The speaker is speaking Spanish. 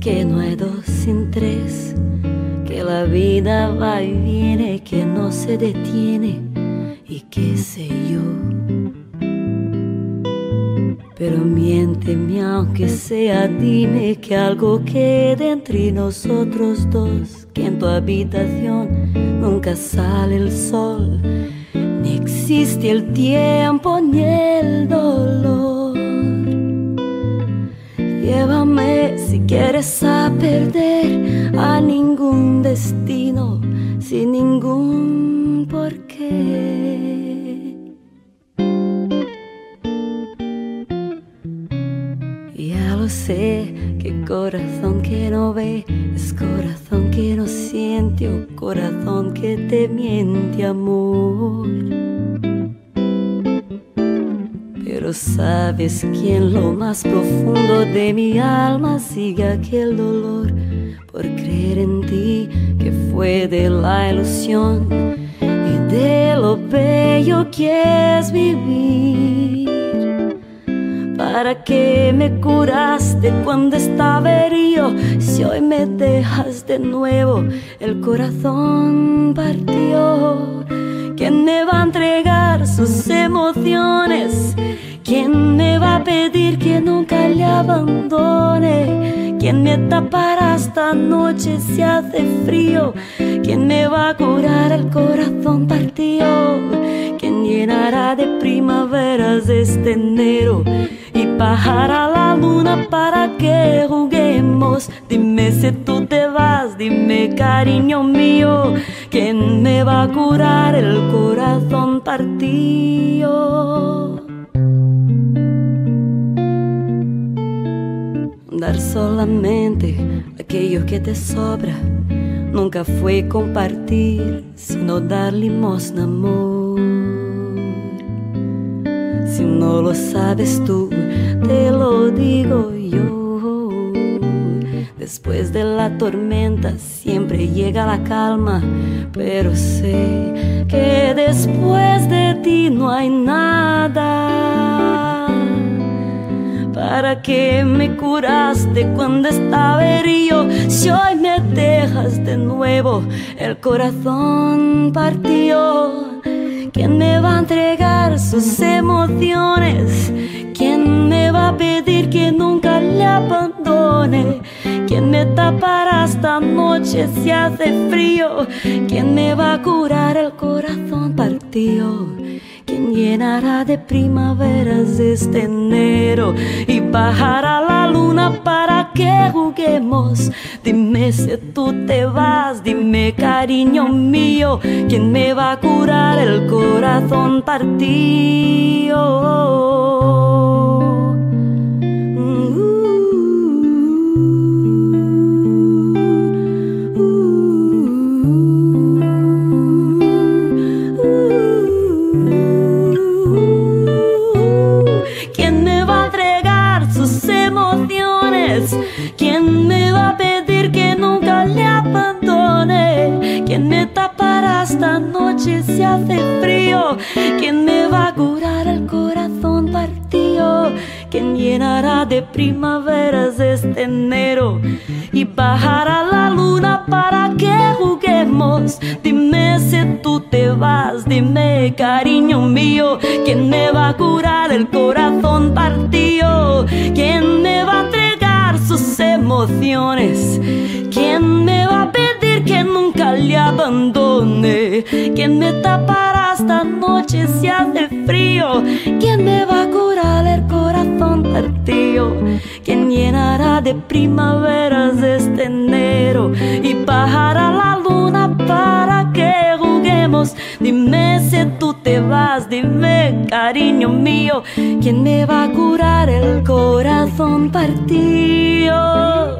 que no hay dos sin tres, que la vida va y viene, que no se detiene y qué sé yo. Pero miénteme aunque sea, dime que algo quede entre nosotros dos, que en tu habitación nunca sale el sol, ni existe el tiempo ni el dolor. Llévame si quieres a perder a ningún destino, sin ningún porqué. Ya lo sé, que corazón que no ve es corazón que no siente, o corazón que te miente, amor. Pero sabes que en lo más profundo de mi alma sigue aquel dolor por creer en ti, que fue de la ilusión y de lo bello que es vivir. ¿Para qué me curaste cuando estaba herido? Si hoy me dejas de nuevo, el corazón partió. ¿Quién me va a entregar sus emociones? ¿Quién me va a pedir que nunca le abandone? ¿Quién me tapará esta noche si hace frío? ¿Quién me va a curar el corazón partido? ¿Quién llenará de primaveras este enero y bajará la luna para que juguemos? Dime si tú te vas, dime cariño mío, ¿quién me va a curar el corazón partido? Dar solamente aquello que te sobra nunca fue compartir, sino dar limosna, amor. Si no lo sabes tú, te lo digo yo. Después de la tormenta siempre llega la calma, pero sé que después de ti no hay nada. ¿Para qué me curaste cuando estaba herido? Si hoy me dejas de nuevo, el corazón partió. ¿Quién me va a entregar sus emociones? ¿Quién me va a pedir que nunca le abandone? ¿Quién me tapará esta noche si hace frío? ¿Quién me va a curar el corazón partido? ¿Quién llenará de primaveras este enero y bajará la luna para que juguemos? Dime si tú te vas, dime cariño mío, ¿quién me va a curar el corazón partido? ¿Quién me va a pedir que nunca le abandone? ¿Quién me tapará esta noche si hace frío? ¿Quién me va a curar el corazón partido? ¿Quién llenará de primaveras este enero y bajará la luna para que juguemos? Dime si tú te vas, dime cariño mío, ¿quién me va a curar el corazón partido? ¿Quién me va a entregar sus emociones? ¿Quién me va a pedir que nunca le abandone? ¿Quién me tapará esta noche si hace frío? ¿Quién me va a curar el corazón partido? ¿Quién llenará de primaveras este enero y bajará la luna para que juguemos? Dime si tú te vas, dime cariño mío, ¿quién me va a curar el corazón partido?